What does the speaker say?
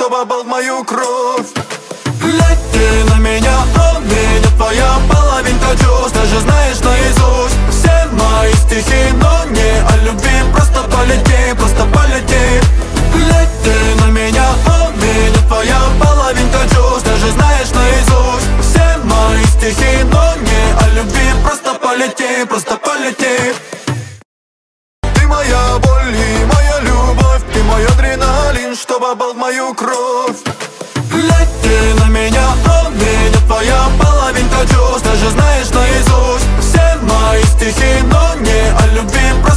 чтоб обол мою кровь. Лети на меня, о, меня твоя половинка чувств. Даже знаешь наизусть все мои стихи, но не о любви. Просто полети, просто полети. Лети на меня, о, меня твоя половинка чувств. Даже знаешь наизусть все мои стихи, но не о любви. Просто полети, просто полети. Ты моя боль и моя любовь, ты мой адреналин, чтоб обол мою кровь. Лети на меня, о, меня твоя половинка чувств. Даже знаешь наизусть все мои стихи, но не о любви.